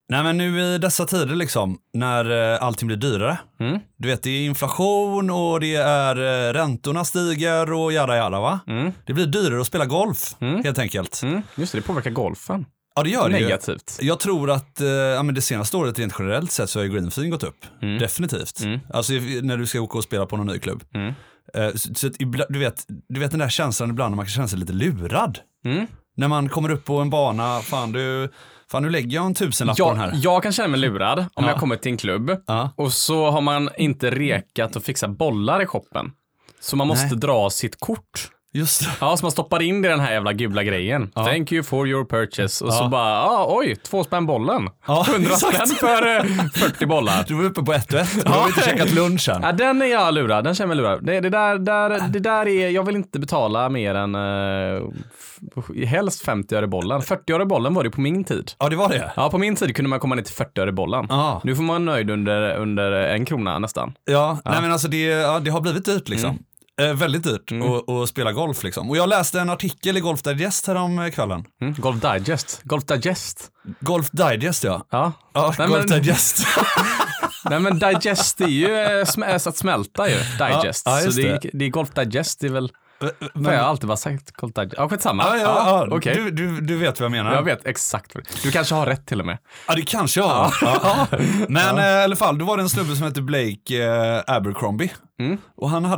Nej, men nu i dessa tider liksom, när allting blir dyrare. Du vet, det är inflation och det är räntorna stiger och jada va? Det blir dyrare att spela golf, helt enkelt. Just det påverkar golfen. Ja, det gör det negativt. Jag tror att men det senaste året rent generellt sett så har ju greenfeen gått upp. Definitivt. Alltså när du ska åka och spela på någon ny klubb. Så att, du vet den där känslan ibland när man kan känna sig lite lurad. När man kommer upp på en bana, fan nu lägger jag en 1000-lapp på den här. Jag kan känna mig lurad om jag kommer till en klubb och så har man inte rekat och fixat bollar i shoppen. Så man måste dra sitt kort. Just det. Ja, så man stoppar in i den här jävla gula grejen. Thank you for your purchase. Och så bara, oj, 2 spänn bollen. 100 spänn för 40 bollar. Du var uppe på 1 och 1. Du har inte checkat lunchen. Ja, den är jag lurad. Den känner mig lurad. Det där är, jag vill inte betala mer än helst 50 öre bollen. 40 öre bollen var det på min tid. Ja, det var det. Ja, på min tid kunde man komma ner till 40 öre bollen. Nu får man nöjd under 1 krona nästan. Ja, nej men alltså det har blivit dyrt liksom. Väldigt dyrt att spela golf liksom. Och jag läste en artikel i Golf Digest härom kvällen. Golf Digest? Golf Digest, ja. Ja, Golf Digest. Nej, men Digest är ju att smälta ju. Digest. Ja, så det är Golf Digest, det är väl... Men jag har alltid bara sagt Golf Digest. Ja, skitsamma. Okay. Du vet vad jag menar. Jag vet exakt. Du kanske har rätt till och med. Ja, det kanske jag har. Men i alla fall, då var det en snubbe som heter Blake Abercrombie. Och han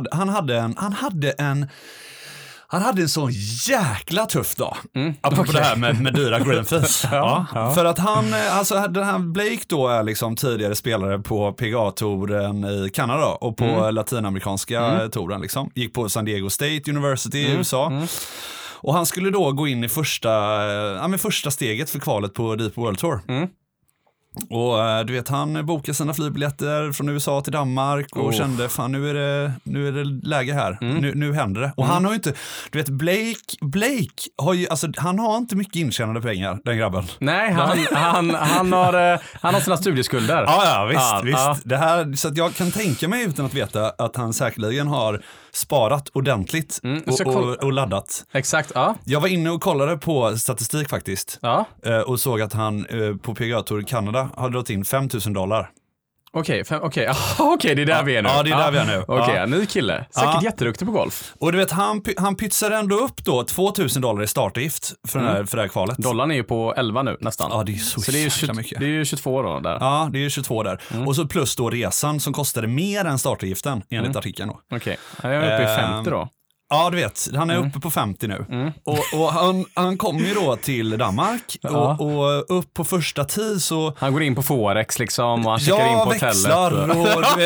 hade en sån jäkla tuff dag. Apropå det här med dyra greenfees. För att den här Blake då är liksom tidigare spelare på PGA-touren i Kanada och på latinamerikanska touren liksom. Gick på San Diego State University i USA. Och han skulle då gå in i första steget för kvalet på Deep World Tour. Och du vet, han bokade sina flygbiljetter från USA till Danmark och kände, fan nu är det läge här. Nu händer det. Och han har ju inte, du vet, Blake har ju, alltså han har inte mycket intjänade pengar, den grabben. Nej, han har sina studieskulder. Visst. Det här, så att jag kan tänka mig utan att veta att han säkerligen har sparat ordentligt och laddat. Exakt, ja. Jag var inne och kollade på statistik faktiskt. Och såg att han på PGA-tour i Kanada hade dragit in $5,000. Okej, det är där vi är nu. Ja, det är där vi är nu. Okej, ny kille. Säkert jätteduktig på golf. Och du vet, han pytsar ändå upp då $2,000 i startavgift för det här kvalet. Dollarn är ju på 11 nu nästan. Ja, det är så det är ju mycket. Det är ju 22 då där. Ja, det är 22 där. Och så plus då resan som kostade mer än startavgiften enligt artikeln då. Okej, jag är uppe i 50 då. Ja, du vet, han är uppe på 50 nu. Och han kommer ju då till Danmark och upp på första tid så... Han går in på Forex liksom och han checkar in på hotellet. Växlar och du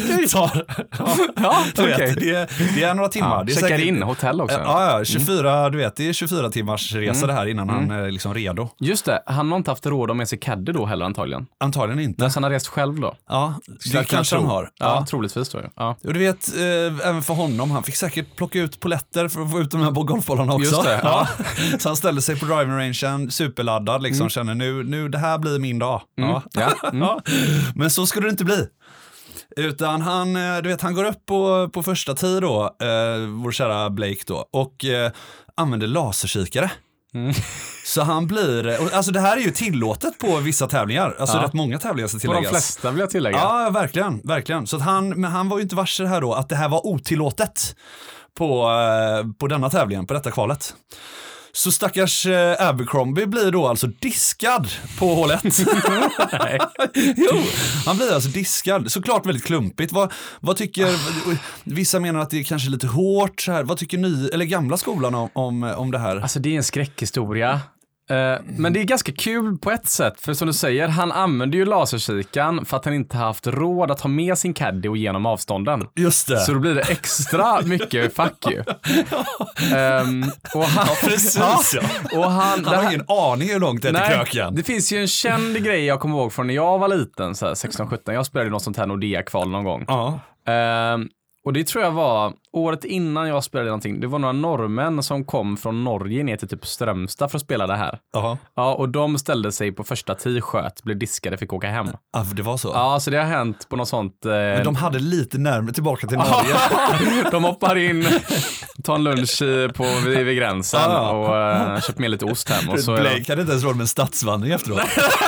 vet, det är några timmar. Det är checkar säkert, in hotell också. Ja, 24, du vet, det är 24 timmars resa det här innan han är liksom redo. Just det, han har inte haft råd att med sig caddy då heller antagligen. Antagligen inte. Så han har rest själv då. Ja, det kanske han har. Ja, troligtvis då. Ja. Och du vet, även för honom, han fick säkert plocka ut poletter för att få ut de här golfbollarna också. Just det, ja. Så han ställde sig på driving rangen, superladdad, liksom känner nu det här blir min dag. Men så skulle det inte bli. Utan han går upp på första tid då, vår kära Blake då, och använder laserkikare. Så han blir, alltså det här är ju tillåtet på vissa tävlingar, alltså rätt många tävlingar ska tilläggas. På de flesta vill jag tillägga. Ja, verkligen. Så att han var ju inte varse här då att det här var otillåtet på denna tävlingen, på detta kvalet. Så stackars Abercrombie blir då alltså diskad på hålet. Jo, han blir alltså diskad. Såklart väldigt klumpigt. Vad tycker vissa menar att det är kanske lite hårt så här. Vad tycker ni eller gamla skolan om det här? Alltså det är en skräckhistoria. Men det är ganska kul på ett sätt, för som du säger, han använder ju laserkikan för att han inte haft råd att ha med sin caddy och genom avstånden. Just det. Så då blir det extra mycket fuck you. Och han, precis. Och han har ingen aning hur långt det är till kröken. Det finns ju en känd grej jag kommer ihåg från när jag var liten, så här 16-17. Jag spelade något sånt här Nordea-kval någon gång. Och det tror jag var året innan jag spelade någonting. Det var några norrmän som kom från Norge ner till typ Strömstad för att spela det här. Ja, och de ställde sig på första t-shirt, blev diskade, fick åka hem. Ja, det var så. Ja, så det har hänt på något sånt. Men de hade lite närmare tillbaka till Norge. De hoppar in, tar en lunch vid gränsen och köper med lite ost hem. Och så Blake hade inte ens råd med en stadsvandring efteråt.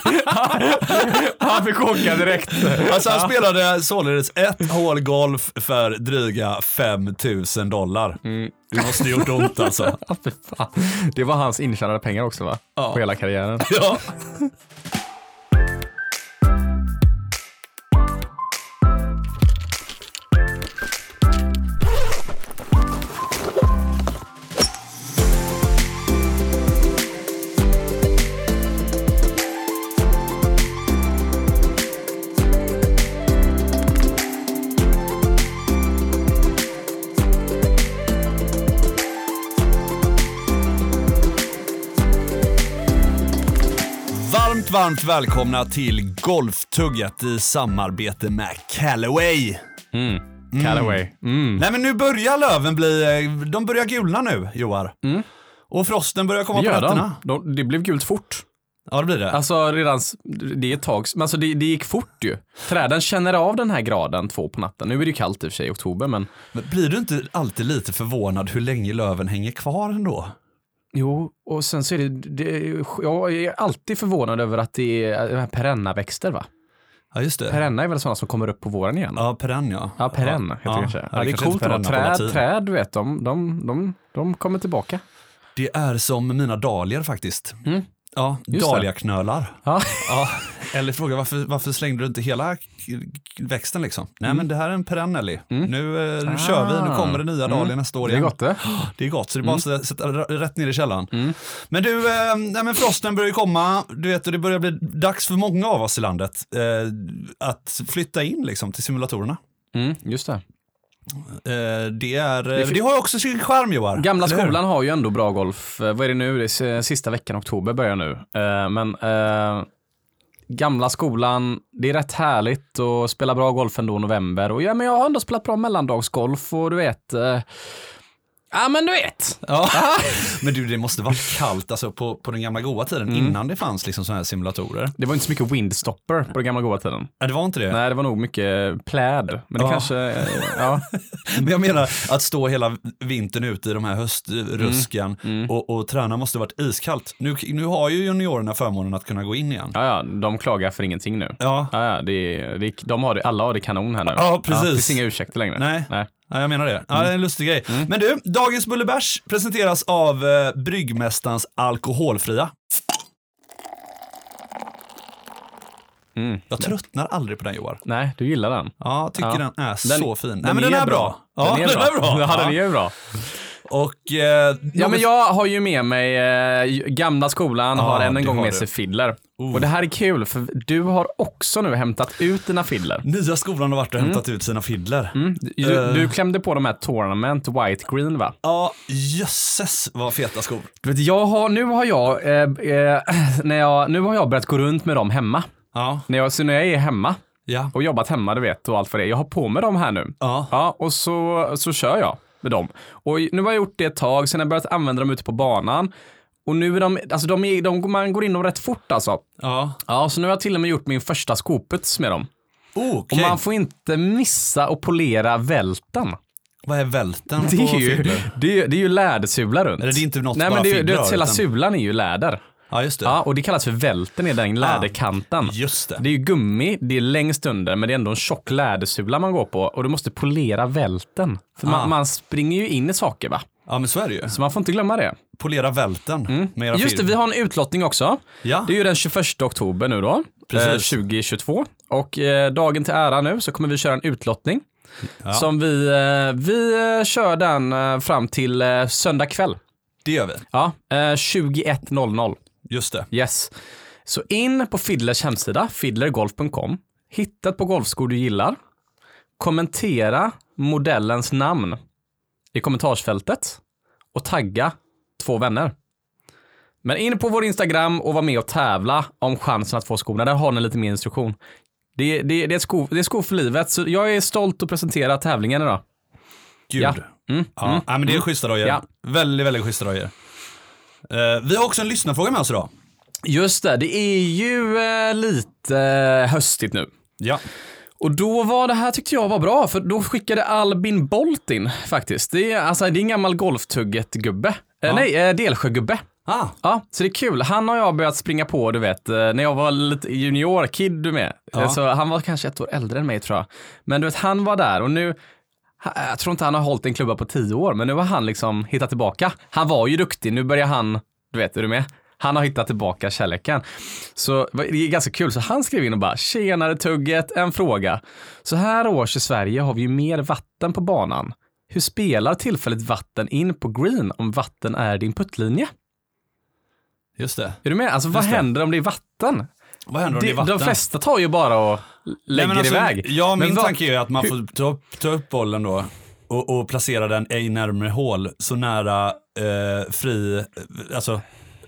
Han fick åka direkt. Alltså han spelade således ett hål golf för dryga $5,000. Det måste gjort ont alltså. Det var hans intjänade pengar också, va? Ja. På hela karriären. Ja. Varmt välkomna till Golftugget i samarbete med Callaway. Callaway. Nej men nu börjar löven de börjar gulna nu, Joar. Och frosten börjar komma på nätterna. Det blev gult fort. Ja, det blir det. Alltså redan, det är ett tag, men alltså det gick fort ju. Träden känner av den här graden 2 på natten. Nu är det ju kallt i och för sig i oktober, men blir du inte alltid lite förvånad hur länge löven hänger kvar ändå? Jo, och sen så är det jag är alltid förvånad över att det är perenna växter, va? Ja, just det. Perenna är väl sådana som kommer upp på våren igen? Ja, perenn, ja. Ja, perenn heter det kanske. Ja, det är coolt att träd, du vet, de kommer tillbaka. Det är som mina dahlior faktiskt. Ja, just dahliaknölar. Ja. Ja. Eller fråga, varför slängde du inte hela växten liksom? Nej, men det här är en perenn. Nu kör vi, nu kommer det nya dahlior nästa år igen. Det är gott det. Det är gott, så det är bara att sätta rätt ner i källan. Men du, men frosten börjar komma, du vet, och det börjar bli dags för många av oss i landet att flytta in liksom till simulatorerna. Just det. Det har ju också sin charm, Joar. Gamla skolan har ju ändå bra golf. Vad är det nu? Det är sista veckan oktober börjar nu. Men gamla skolan, det är rätt härligt att spela bra golf ändå i november. Och ja, men jag har ändå spelat bra mellandagsgolf och du vet... Ja, men du vet. Ja. Men du, det måste vara kallt alltså på den gamla goda tiden innan det fanns liksom såna här simulatorer. Det var inte så mycket windstopper på den gamma goda tiden. Ja, det var inte det. Nej, det var nog mycket pläd. Men det kanske, ja. Men jag menar att stå hela vintern ute i de här höstruskan och träna måste varit iskallt. Nu har ju juniorerna förmånen att kunna gå in igen. Ja, de klagar för ingenting nu. Ja. Alla har det kanon här nu. Ja, precis. Det finns inga ursäkter längre. Nej. Ja, jag menar det. Ja, det är en lustig grej. Men du, dagens Bullebärs presenteras av Bryggmästarens alkoholfria. Jag tröttnar aldrig på den, Joar. Nej, du gillar den. Ja, jag tycker den är så fin. Nej, men den är bra. Ja, den är bra. Ja, den är bra. Och, ja, men jag har ju med mig gamla skolan har en gång med sig fiddler. Och det här är kul, för du har också nu hämtat ut dina fiddler. Nya skolan har varit och hämtat ut sina fiddler. Du klämde på de här Tournament White Green, va? Ja, jösses vad feta skor. Du vet, nu har jag börjat gå runt med dem hemma. Ja. När jag är hemma ja. och jobbat hemma, du vet, och allt för det. Jag har på mig dem här nu. Ja, och så kör jag med dem. Och nu har jag gjort det ett tag, sen har jag börjat använda dem ute på banan. Och nu är man går in dem rätt fort alltså. Ja, så nu har jag till och med gjort min första skopets med dem. Okay. Och man får inte missa att polera välten. Vad är välten det är ju, det är ju lädersular runt. Eller det är inte något nej, bara men fibrar, hela sulan är ju läder. Ja, just det. Ja, och det kallas för välten i den läderkanten. Just det. Det är ju gummi, det är längst under, men det är ändå en tjock lädersula man går på. Och du måste polera välten. För man springer ju in i saker, va? Ja, men så är det ju. Så man får inte glömma det. Polera välten med era just det, vi har en utlottning också. Ja. Det är ju den 21 oktober nu då. 2022. Och dagen till ära nu så kommer vi köra en utlottning. Ja. Som vi kör den fram till söndag kväll. Det gör vi. Ja, 21:00. Just det. Yes. Så in på Fiddlers hemsida, fiddlergolf.com. Hitta ett par golfskor du gillar. Kommentera modellens namn i kommentarsfältet. Och tagga 2 vänner. Men in på vår Instagram och var med och tävla om chansen att få skorna. Där har ni lite mer instruktion. Det är skor för livet. Så jag är stolt att presentera tävlingen idag. Gud. Ja. Ja, men det är schyssta dagar. Ja. Väldigt, väldigt schyssta dagar. Vi har också en lyssnarfråga med oss idag. Just det är ju lite höstigt nu. Ja. Och då var det här tyckte jag var bra, för då skickade Albin Bolt in faktiskt. Det är en gammal golftugget-gubbe. Nej, Delsjögubbe. Ja, så det är kul. Han har jag börjat springa på, du vet, när jag var lite junior-kid, du med. Så han var kanske 1 år äldre än mig, tror jag. Men du vet, han var där och nu, jag tror inte han har hållit en klubba på 10 år, men nu har han liksom hittat tillbaka. Han var ju duktig, nu börjar han, du vet, är du med? Han har hittat tillbaka kärleken. Så det är ganska kul. Så han skrev in och bara, tjenare Tugget, en fråga. Så här års i Sverige har vi ju mer vatten på banan. Hur spelar tillfälligt vatten in på green om vatten är din puttlinje? Just det. Är du med? Alltså vad händer om det är vatten? Vad händer om det är vatten? De flesta tar ju bara och lägger iväg. Ja, min tanke är att man får ta upp bollen då och placera den ej närmare hål, så nära fri, alltså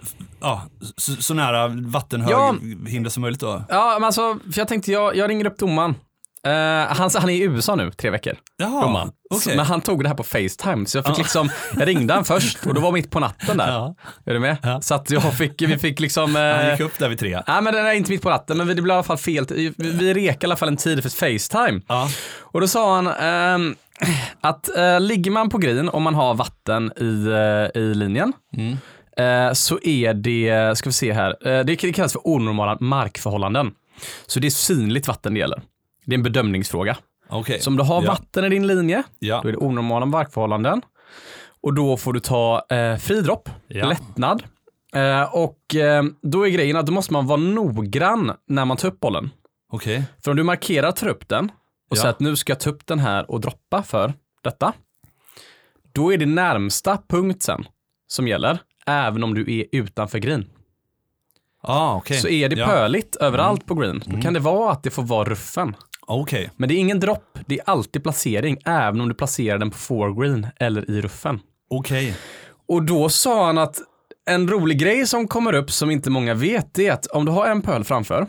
så nära vattenhinder som möjligt då. Ja, men alltså, för jag tänkte, jag ringer upp domaren. Han är i USA nu 3 veckor. Jaha, okay. Men han tog det här på FaceTime, så jag fick jag ringde han först och då var mitt på natten där. Ja. Är du med? Ja. Så att vi fick liksom... Han gick upp där vid 3. Nej, men det är inte mitt på natten, men det blev i alla fall fel. Vi rekade i alla fall en tid för FaceTime. Ja. Och då sa han att ligger man på green om man har vatten i linjen, så är det, ska vi se här, det kallas för onormala markförhållanden. Så det är synligt vatten det gäller. Det är en bedömningsfråga. Okay. Så om du har vatten i din linje, då är det onormala markförhållanden. Och då får du ta fridropp, lättnad. Och då är grejen att då måste man vara noggrann när man tar upp bollen. Okay. För om du markerar tar upp den och säger att nu ska jag ta upp den här och droppa för detta, då är det närmsta punkt sen som gäller, även om du är utanför green. Okay. Så är det pöligt överallt på green, då kan det vara att det får vara ruffen. Okay. Men det är ingen dropp, det är alltid placering, även om du placerar den på foregreen eller i ruffen. Okay. Och då sa han att en rolig grej som kommer upp som inte många vet, är att om du har en pöl framför,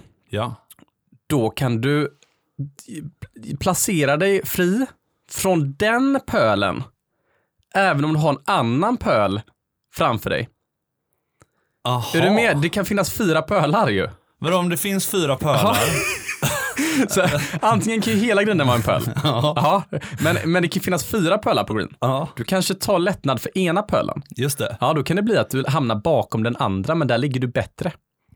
då kan du placera dig fri från den pölen, även om du har en annan pöl framför dig. Aha. Är du med? Det kan finnas 4 pölar ju. Men om det finns 4 pölar... Så, antingen kan ju hela grinden vara en pöl. Men det kan finnas 4 pölar på green. Du kanske tar lättnad för ena pölen. Just det. Ja, då kan det bli att du hamnar bakom den andra, men där ligger du bättre.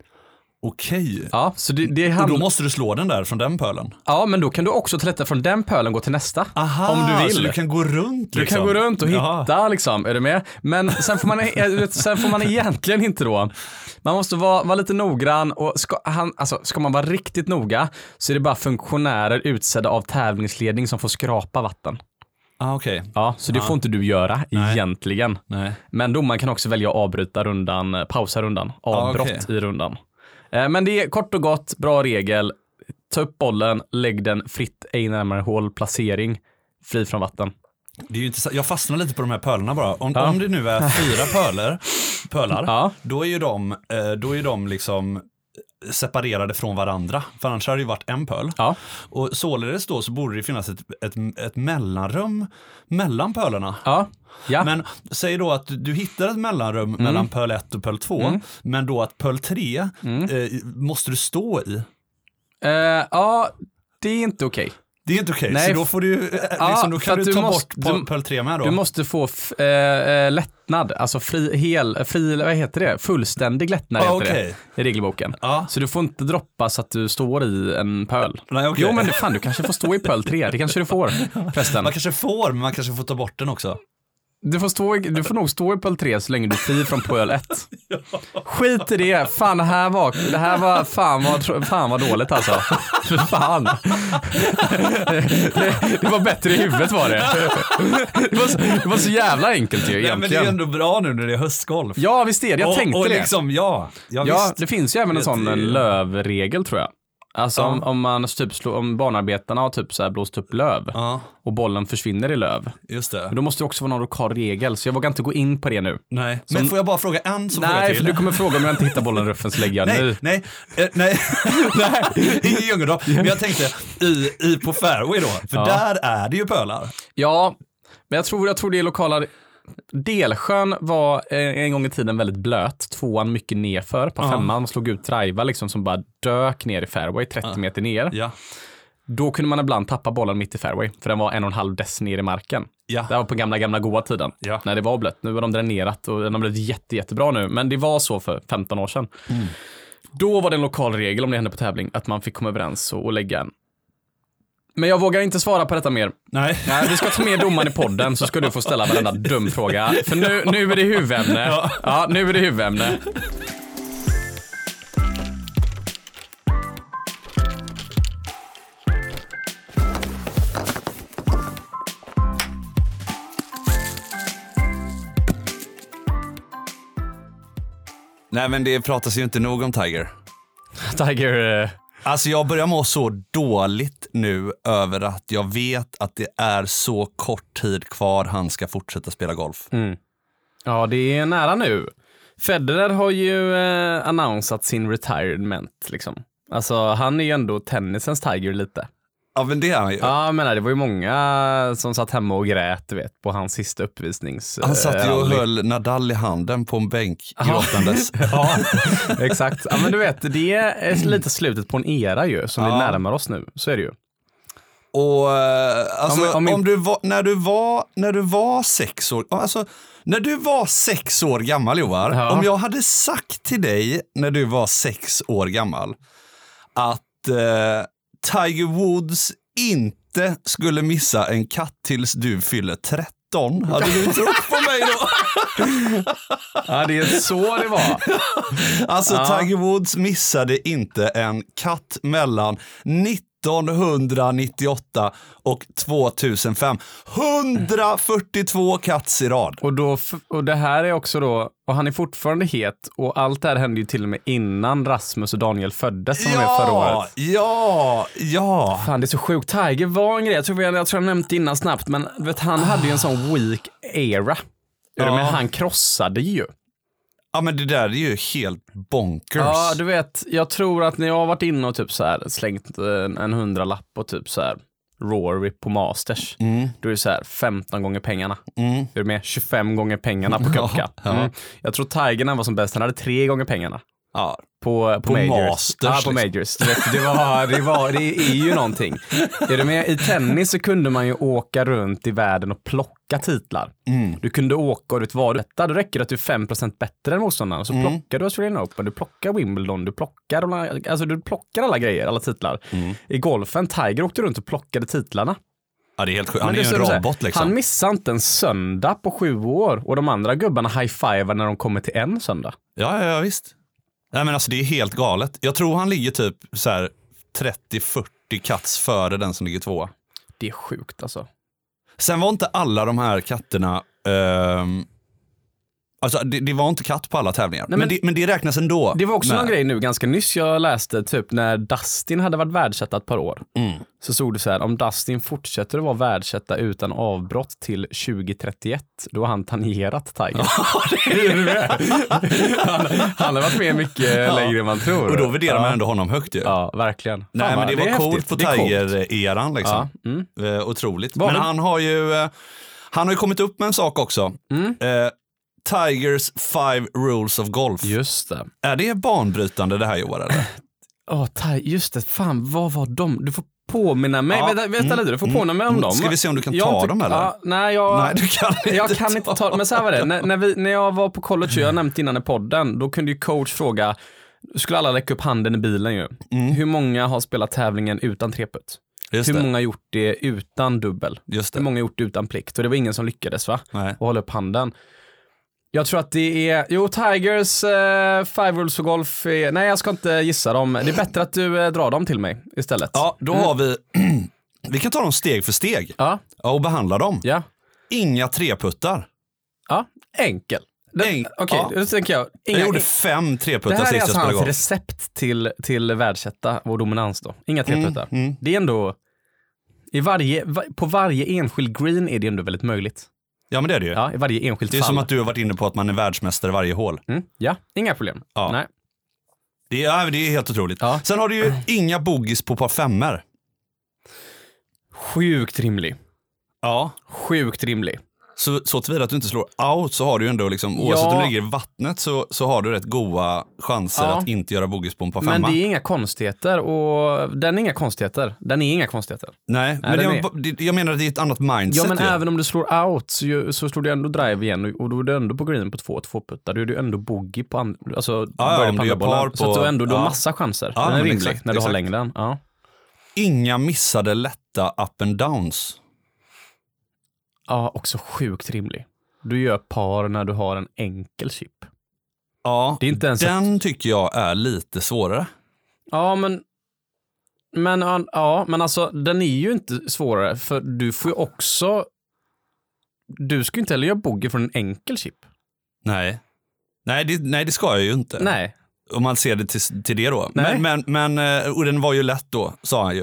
Okej. Ja, så och då måste du slå den där från den pölen. Ja, men då kan du också ta lättnad från den pölen och gå till nästa. Aha, om du vill. Så du kan gå runt liksom. Du kan gå runt och hitta liksom, är du med? Men sen får man egentligen inte då. Man måste vara lite noggrann, och ska man vara riktigt noga så är det bara funktionärer utsedda av tävlingsledning som får skrapa vatten. Okay. Ja, så det får inte du göra egentligen. Nej. Men domaren kan också välja att avbryta rundan, pausa rundan, avbrott i rundan. Men det är kort och gott, bra regel. Ta upp bollen, lägg den fritt, ej närmare hål, placering, fri från vatten. Det är ju inte, jag fastnar lite på de här pölarna bara. Om det nu är 4 pölar, då är de liksom separerade från varandra. För annars har det ju varit en pöl. Och således då så borde det finnas ett mellanrum mellan pölarna. Men säg då att du hittar ett mellanrum mellan pöl 1 och pöl 2, men då att pöl 3 måste du stå i. Det är inte okej. Det är inte okej, så då får du liksom, då kan du ta bort pöl 3 med då. Du måste få lättnad, alltså vad heter det? Fullständig lättnad heter det i regelboken. Så du får inte droppa så att du står i en pöl. Nej, okay. Jo, men du kanske får stå i pöl 3, det kanske du får förresten. Man kanske får, men man kanske får ta bort den också. Du får nog stå i pöl 3 så länge du är fri från pöl 1. Skit i det. Fan, det här var fan vad dåligt alltså. Fan. Det var bättre i huvudet var det. Det var så jävla enkelt ju egentligen. Men det är ändå bra nu när det är höstgolf. Ja, visst är det. Jag tänkte och det. Liksom, visst. Det finns ju även en sån lövregel tror jag. Alltså om barnarbetarna har typ så här blåst upp löv och bollen försvinner i löv. Just det. Men då måste det också vara någon lokal regel, så jag vågar inte gå in på det nu. Nej, men får jag bara fråga en så nej, för du kommer fråga om jag inte hittar bollen i ruffen så lägger jag nu. Nej. Ingen Ljungerdal. Men jag tänkte på fairway då, för där är det ju pölar. Ja, men jag tror det är lokala. Delsjön var en gång i tiden väldigt blöt. 2an mycket nerför. På 5an man slog ut driva liksom som bara dök ner i fairway 30 meter ner. Då kunde man ibland tappa bollen mitt i fairway, för den var 1,5 dess ner i marken. Ja. Det var på gamla goda tiden. Ja. När det var blött. Nu var de dränerat och de har blivit jättebra nu. Men det var så för 15 år sedan. Då var det en lokal regel om det hände på tävling att man fick komma överens och lägga en. Men jag vågar inte svara på detta mer. Nej. Vi ska ta med domaren i podden, så ska du få ställa varenda dum fråga. För nu är det huvudämne. Ja, nu är det huvudämne. Nej, men det pratas ju inte nog om Tiger. Tiger... Alltså jag börjar må så dåligt nu över att jag vet att det är så kort tid kvar han ska fortsätta spela golf. Ja, det är nära nu. Federer har ju annonsat sin retirement liksom. Alltså han är ju ändå tennisens Tiger lite. Ja, men det är han ju. Ja, men det var ju många som satt hemma och grät, du vet, på hans sista uppvisnings. Han satt ju och höll Nadal i handen på en bänk gråtandes. Ja, exakt. Ja, men du vet, det är lite slutet på en era ju, som vi närmar oss nu. Så är det ju. Och alltså, när du var 6 år, alltså när du var 6 år gammal, Joar, om jag hade sagt till dig när du var 6 år gammal att Tiger Woods inte skulle missa en katt tills du fyller 13. Hade du trott på mig då? Ja, det är så det var. Alltså Tiger Woods missade inte en katt mellan 1998 och 2005. 142 katts i rad. Och det här är också då, och han är fortfarande het, och allt det här hände ju till och med innan Rasmus och Daniel föddes som var med förra året. Ja. Fan, det är så sjukt. Tiger var en grej, jag tror jag nämnde innan snabbt, men vet, han hade ju en sån weak era. Men han krossade ju. Ja, men det där är ju helt bonkers. Ja, du vet, jag tror att när jag har varit inne och typ så här slängt en 100-lapp och typ så här Rory på Masters, då är det så här 15 gånger pengarna. Är du med? 25 gånger pengarna på Cup Cup. Jag tror Tiger när han var som bäst, han hade 3 gånger pengarna. Ja. På Majors. Masters, på Majors. Det är ju någonting. Är du med? I tennis så kunde man ju åka runt i världen och plocka titlar. Du kunde åka och då räcker det att du är 5% bättre än motståndaren. Så plockar du Australian Open, du plockar Wimbledon, du plockar alla grejer, alla titlar. I golfen, Tiger åkte runt och plockade titlarna. Ja, det är helt sjukt. Han är ju en robot liksom. Han missade inte en söndag på 7 år, och de andra gubbarna high-fivar när de kommer till en söndag. Ja, visst. Nej, men alltså det är helt galet. Jag tror han ligger typ så här 30-40 katts före den som ligger 2. Det är sjukt alltså. Sen var inte alla de här katterna alltså det var inte katt på alla tävlingar. Nej, men det räknas ändå. Det var också någon grej nu ganska nyss jag läste, typ när Dustin hade varit världsetta ett par år. Så stod det så här: om Dustin fortsätter att vara världsetta utan avbrott till 2031, då har han tangerat Tiger. han har varit med mycket längre än man tror. Och då värderar man ändå honom högt ju. Ja, verkligen. Nej, men det var coolt på Tiger-eran liksom. Otroligt. Men han har ju kommit upp med en sak också. Tigers 5 rules of golf. Just det. Är det banbrytande det här, Johan, eller? Just det. Fan, vad var de? Du får påminna mig. Vänta lite, du får påminna mig om dem. Ska vi se om du kan ta dem, eller? Nej, du kan inte. Jag kan inte ta dem. Men så här var det. När jag var på college, jag nämnde innan i podden, då kunde ju coach fråga, skulle alla räcka upp handen i bilen ju. Hur många har spelat tävlingen utan treput? Hur många har gjort det utan dubbel? Hur många har gjort det utan plikt? Och det var ingen som lyckades, va? Nej. Och hålla upp handen. Jag tror att det är... Tigers 5 rules for golf är... Nej, jag ska inte gissa dem. Det är bättre att du drar dem till mig istället. Ja, då har vi... Vi kan ta dem steg för steg. Ja. Och behandla dem. Ja. Inga treputtar. Ja, enkel. Okej, då tänker jag... Jag gjorde 5 treputtar sist jag spelade golf. Det här är alltså hans recept till världsetta och dominans då. Inga treputtar. Det är ändå... På varje enskild green är det ändå väldigt möjligt. Ja, men det är det ju. Ja, i varje enskilt fall. Det är som att du har varit inne på att man är världsmästare varje hål. Ja, inga problem. Ja. Nej. Det är helt otroligt. Ja. Sen har du ju inga bogies på par 5-er. Sjukt rimlig. Ja. Sjukt rimlig. Så tillvida att du inte slår out så har du ju ändå liksom, oavsett om du ligger i vattnet så har du rätt goda chanser att inte göra bogeys på en par 5. Men det är inga konstigheter och den är inga konstigheter. Nej, men jag menar att det är ett annat mindset. Ja, men även om du slår out så slår du ändå drive igen och då är du ändå på green på 2 puttar. Då är du ändå bogey på om du gör par på, så att du ändå har massa chanser. Den är rimlig exakt, när du har längden. Ja. Inga missade lätta up and downs. Ja, också sjukt rimlig. Du gör par när du har en enkel chip. Ja, det är inte ens den tycker jag är lite svårare. Ja, men alltså den är ju inte svårare för du får ju också du ska ju inte heller göra bogey från en enkel chip. Nej, det ska jag ju inte. Nej. Om man ser det till det då. Men och den var ju lätt då, sa han ju.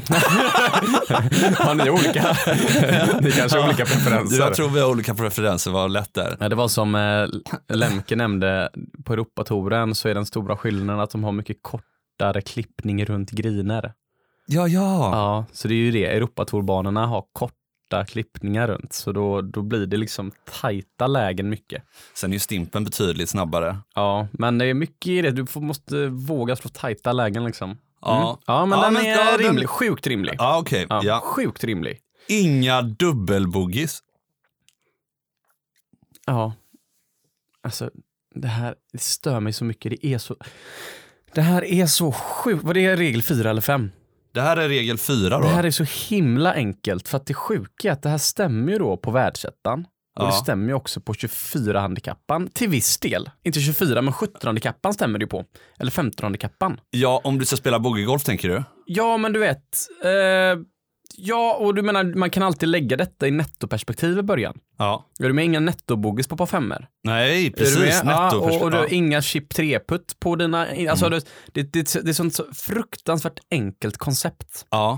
Har ni olika? Ni kanske har olika preferenser. Jag tror vi har olika preferenser, var lätt där. Ja, det var som Lemke nämnde, på Europatouren så är den stora skillnaden att de har mycket kortare klippning runt griner. Ja, så det är ju det. Europatourbanorna har korta klippningar runt, så då blir det liksom tajta lägen mycket. Sen är ju stimpen betydligt snabbare. Ja, men det är mycket i det. Du måste våga slå tajta lägen liksom. Ja, men den är rimlig. Sjukt rimlig. Ja, okej. Ja. Sjukt rimlig. Inga dubbelbogies. Ja. Alltså, det här stör mig så mycket. Det här är så sjukt. Vad är regel 4 eller 5? Det här är regel 4 då. Det här är så himla enkelt för att det sjuka är att det här stämmer ju då på världsettan. Och det stämmer ju också på 24-handikappan till viss del. Inte 24 men 17-handikappan stämmer det ju på. Eller 15-handikappan. Ja, om du ska spela boogiegolf tänker du? Ja, men du vet. Ja, och du menar man kan alltid lägga detta i nettoperspektiv i början. Ja. Är du med inga nettobogies på 5-er? Nej, precis. Och du har inga chip 3-putt på dina... Alltså det är sånt så fruktansvärt enkelt koncept. Ja.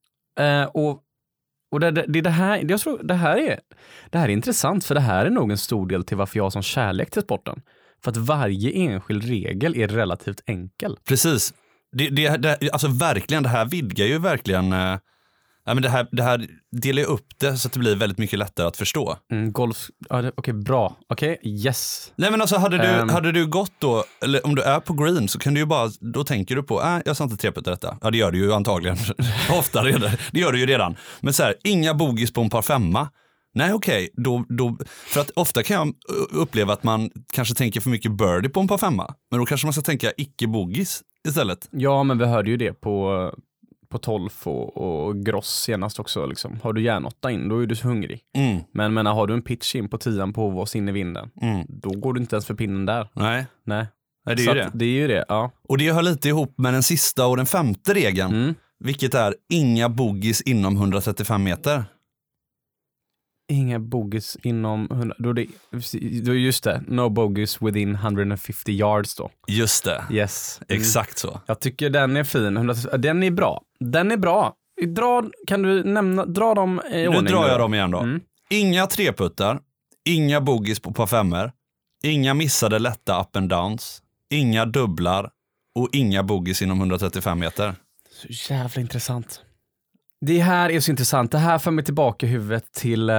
Och det här, jag tror det här är intressant, för det här är nog en stor del till varför jag har sån kärlek till sporten. För att varje enskild regel är relativt enkel. Precis. Alltså verkligen, det här vidgar ju verkligen... Ja, men det här delar ju upp det så att det blir väldigt mycket lättare att förstå. Golf, okej, bra. Okej, yes. Nej, men alltså hade du gått då, eller om du är på green så kan du ju bara, då tänker du på, jag sa inte 3-putt detta. Ja, det gör du ju antagligen ofta redan. Det gör du ju redan. Men så här, inga bogies på en par 5. Nej, okej. Då, för att ofta kan jag uppleva att man kanske tänker för mycket birdie på en par 5. Men då kanske man ska tänka icke-bogies istället. Ja, men vi hörde ju det på 12 och gross senast också liksom. Har du järn-8 in, då är du så hungrig. Men har du en pitch in på 10 på oss in i vinden, då går du inte ens för pinnen där. Nej, det är så ju det. Det är ju det, ja. Och det hör lite ihop med den sista och den 5:e regeln. Vilket är inga bogies inom 135 meter. Inga bogies inom 100, då just det, no bogies within 150 yards då. Just det. Yes. Exakt så. Jag tycker den är fin. Den är bra. Kan du dra dem i ordning? Nu drar jag dem igen då. Inga 3-puttar, inga bogies på par 5:er, inga missade lätta up and downs, inga dubblar och inga bogies inom 135 meter. Så jävla intressant. Det här är så intressant. Det här för mig tillbaka i huvudet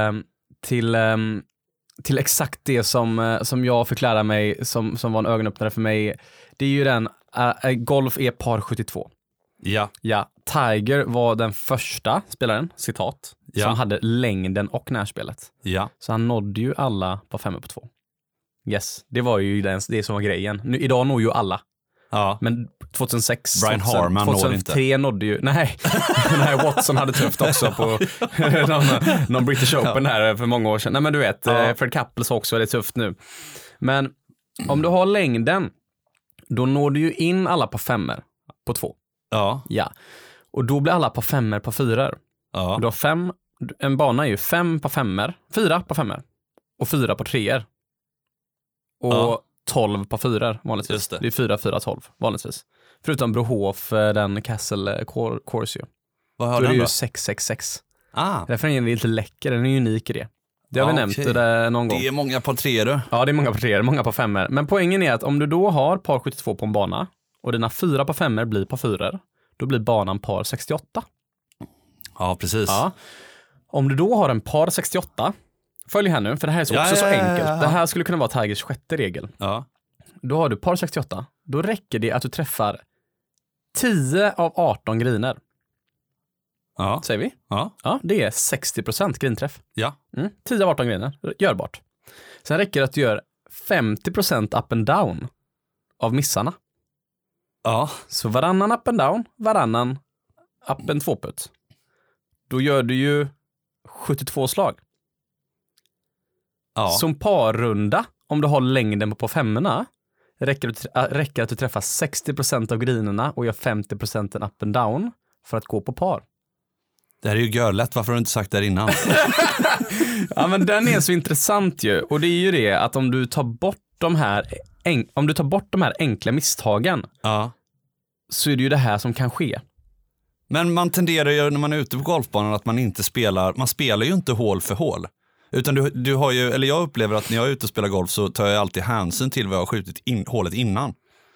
till exakt det som jag fick lära mig som var en ögonöppnare för mig. Det är ju golf är par 72. Ja. Tiger var den första spelaren, citat, som hade längden och närspelet. Ja. Så han nådde ju alla par 5 på 2. Yes, det var ju det som var grejen. Idag når ju alla. Ja. Men 2006, Brian Harman 2003 nådde ju, nej, Watson hade tufft också på någon British Open här för många år sedan. Nej, men du vet, Fred Couples också är det tufft nu. Men om du har längden, då når du ju in alla på 5:er på 2. Ja. Och då blir alla på 5:er på 4:er. Ja. Och du har en bana är ju 5 på 5:er, 4 på 5:er och 4 på 3:er. Och 12 på 4:er vanligtvis. Just det. Det är 4, 4, 12 vanligtvis. Förutom Brohof, den Castle Course ju. Vad har då är den det då? ju 666. Därför är den lite läcker, den är unik i det. Det har vi nämnt någon gång. Det är många par 3:er. Ja, det är många par 3:er, många på 5:er. Men poängen är att om du då har par 72 på en bana och dina 4 på 5:er blir par 4:er, då blir banan par 68. Ja, precis. Ja. Om du då har en par 68 Följ här nu, för det här är också så enkelt. Det här skulle kunna vara Tigers 6:e regel. Ja. Då har du par 68. Då räcker det att du träffar 10 av 18 griner. Ja. Säger vi? Ja. Ja, det är 60% grinträff. Ja. 10 av 18 griner, görbart. Sen räcker det att du gör 50% up and down av missarna. Ja. Så varannan up and down, varannan up and 2-putt. Då gör du ju 72 slag. Ja. Som parrunda, om du har längden på femmorna, räcker att du träffar 60% av grinerna och gör 50% up and down för att gå på par. Det här är ju görlätt, varför har du inte sagt det här innan? Ja, men den är så intressant ju. Och det är ju det att om du tar bort de här enkla misstagen, så är det ju det här som kan ske. Men man tenderar ju när man är ute på golfbanan att man spelar ju inte hål för hål. Utan du har ju, eller jag upplever att när jag är ute och spelar golf så tar jag alltid hänsyn till vad jag har skjutit hålet innan.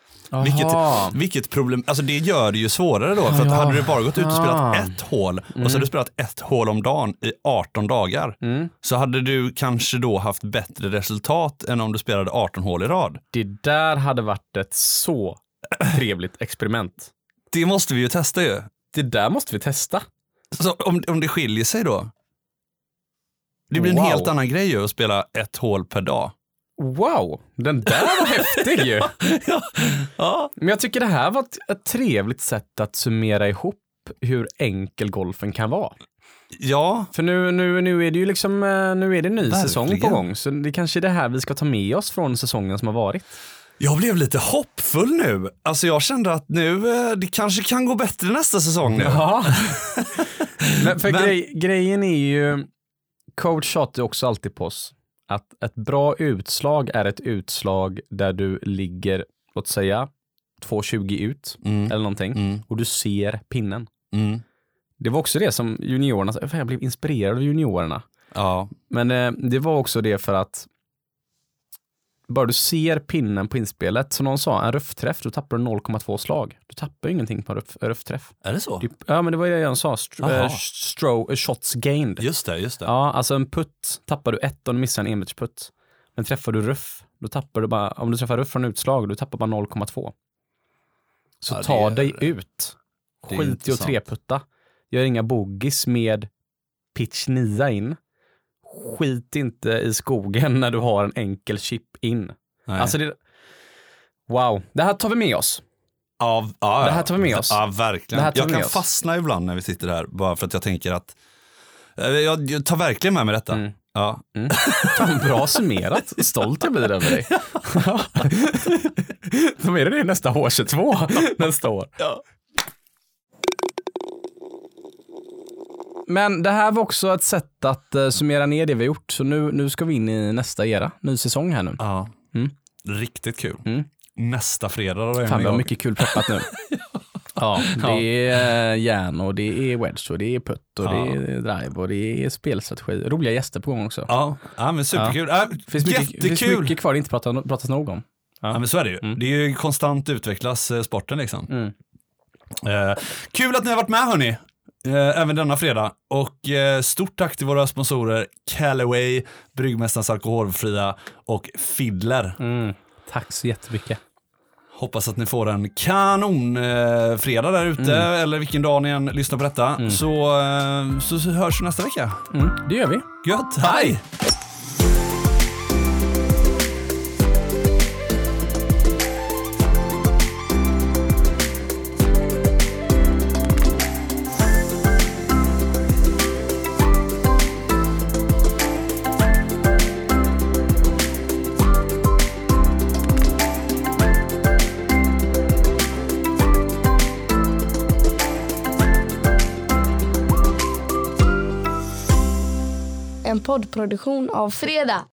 Vilket problem, alltså det gör det ju svårare då, för att hade du bara gått ut och spelat ett hål och så hade du spelat ett hål om dagen i 18 dagar så hade du kanske då haft bättre resultat än om du spelade 18 hål i rad. Det där hade varit ett så trevligt experiment. Det måste vi ju testa ju. Det där måste vi testa. Så om det skiljer sig då? Det blir en helt annan grej ju att spela ett hål per dag. Wow, den där var häftig ju. Ja. Men jag tycker det här var ett trevligt sätt att summera ihop hur enkel golfen kan vara. Ja. För nu är det ju liksom, nu är det en ny säsong på gång. Så det kanske är det här vi ska ta med oss från säsongen som har varit. Jag blev lite hoppfull nu. Alltså jag kände att nu, det kanske kan gå bättre nästa säsong nu. Ja. Men grejen är ju, coach tjatar också alltid på oss. Att ett bra utslag är ett utslag där du ligger, låt säga, 2,20 ut eller någonting och du ser pinnen. Det var också det som juniorerna, jag blev inspirerad av juniorerna. Ja. Men det var också det för att bara du ser pinnen på inspelet, som någon sa, en ruffträff, då tappar du 0,2 slag. Du tappar ju ingenting på en ruffträff. Är det så? Ja, men det var det jag sa. Shots gained. Just det. Ja, alltså en putt tappar du 1 och missar en enbetsputt. Men träffar du ruff, då tappar du bara, om du träffar ruff från utslag, du tappar bara 0,2. Så ta dig ut. Skit i att 3-putta. Gör inga bogies med pitch 9 in. Skit inte i skogen när du har en enkel chip in. Nej. Alltså wow, det här tar vi med oss. Det här tar vi med oss. Ja, verkligen. Jag kan fastna ibland när vi sitter här bara för att jag tänker att jag tar verkligen med mig detta. Ja. Bra summerat. Stolt jag blir över dig. Då är det nästa H22 nästa år. Ja. Men det här var också ett sätt att summera ner det vi har gjort. Så nu ska vi in i nästa era. Ny säsong här nu. Ja, riktigt kul. Nästa fredag. Då fan, vi har mycket kul preppat nu. Ja, det är järn och det är wedge och det är putt och det är drive och det är spelstrategi. Roliga gäster på gång också. Ja, men superkul. Det finns mycket kvar det inte pratas nog om. Ja, men så är det ju. Det är ju konstant utvecklas sporten liksom. Kul att ni har varit med, hörni. Även denna fredag. Och stort tack till våra sponsorer Callaway, Bryggmästarens alkoholfria och Fiddler. Tack så jättemycket. Hoppas att ni får en kanonfredag där ute eller vilken dag ni än lyssnar på detta. Så hörs vi nästa vecka. Det gör vi. Gött, hej! En poddproduktion av Fredag.